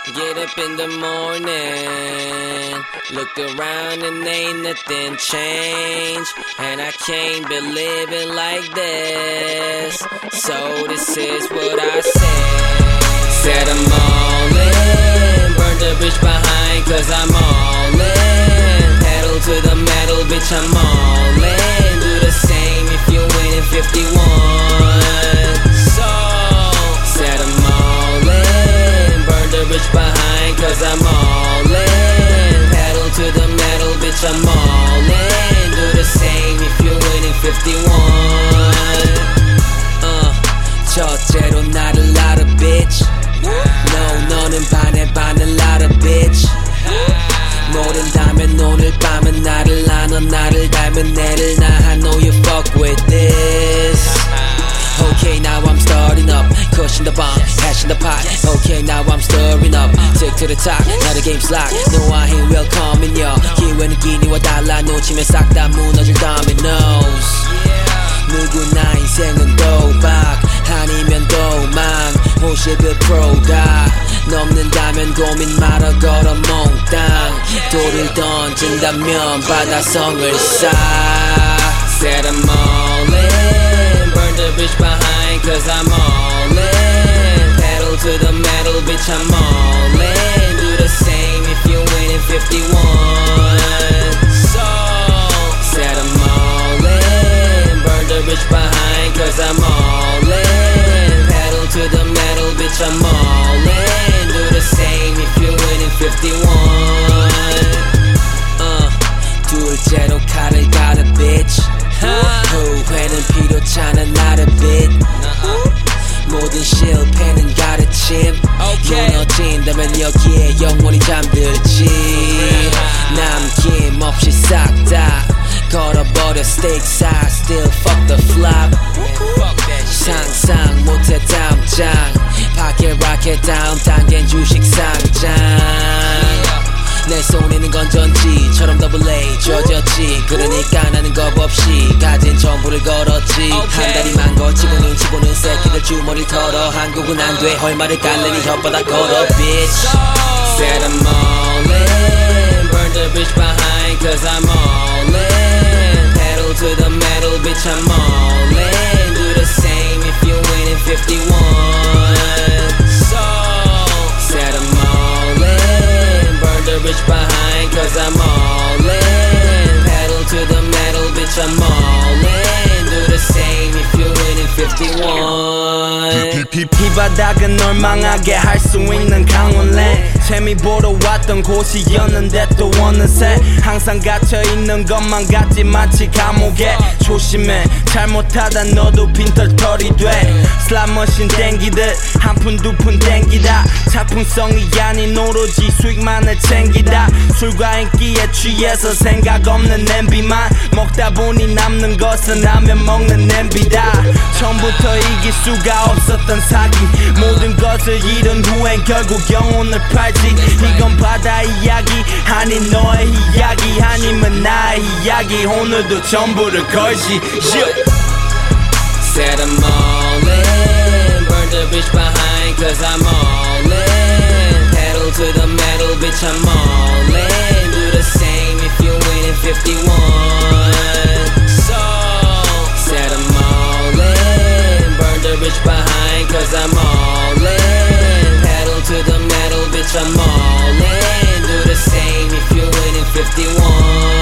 Get up in the morning, look around and ain't nothing changed, and I can't be living like this. So this is what I said I'm all in, burn the bridge behind cause I'm all in, pedal to the metal bitch I'm all in, do the same if you're winning 51. So said I'm all in, burn the bridge behind cause I'm all in, pedal to the metal bitch I'm all in, do the same if you're winning 51. 첫째로 나를 알아 bitch. No 너는 반해 나를 bitch. 모른다면 오늘 밤은 나를 안어 나를 닮은 애를 나 I know you fuck with this. Okay now I'm starting up, cushion the bomb, passion the pot. Okay now I'm stirring up, stick to the top. Now the game's locked, no I ain't welcoming ya. 기회는 끼니와 달라 놓치면 싹 다 무너질 dominoes. 누구나 인생은 도박 아니면 도망 50%가 넘는다면 고민 말아 걸어 몽땅 돌을 던진다면 바다성을 쌓 Said I'm all in, burn the bridge behind cause I'm all in, pedal to the metal bitch I'm all in, do the same if you're winning 51. So said I'm all in, burn the bridge behind cause I'm all in, pedal to the metal bitch I'm all in, do the same if you're winning 51. 둘째로 칼을 갈아 bitch. 후회는 필요찮아 나를 빛. 모든 실패는 가르침. 무너진다면 여기에 영원히 잠들지. 남김없이 싹 다 걸어버려 stake side still fuck the flop. 상상 못해 다음 장 파켓 라켓 다음 단계는 주식 상장. 내 손에는 건전지처럼 더블 A 젖었지. 그러니까 나는 겁없이 가진 전부를 걸었지. 한 다리만 거치고는 치고는 새끼들 주머니를 털어. 한국은 안 돼 헐말을 깔래니 혓바닥 걸어 bitch. Said I'm all in, burn the bridge behind cause I'm all in, pedal to the metal bitch I'm all in, do the same if you're winning 51. So said I'm all in, burn the bridge behind cause I'm all in, pedal to the metal bitch I'm all in, do the same if you're winning 51. 이 바닥은 널 망하게 할 수 있는 강원랜 재미 보러 왔던 곳이었는데 또 어느새 항상 갇혀있는 것만 같지 마치 감옥에 조심해 잘못하다 너도 빈털털이 돼 슬롯머신 땡기듯 한 푼 두 푼 땡기다 작품성이 아닌 오로지 수익만을 챙기다 술과 인기에 취해서 생각 없는 냄비만 먹다 보니 남는 것은 라면 먹는 냄비다 처음부터 이길 수가 없었던 사기 모든 것을 잃은 후엔 결국 영혼을 팔지 이건 바다의 이야기 아닌 너의 이야기 아니면 나의 이야기 오늘도 전부를 걸지 Said I'm all in, burn the bridge behind cause I'm all in, pedal to the metal bitch I'm all in, do the same if you're winning 51. So said I'm all in, burn the bridge behind cause I'm all in, pedal to the metal bitch I'm all in, do the same if you're winning 51.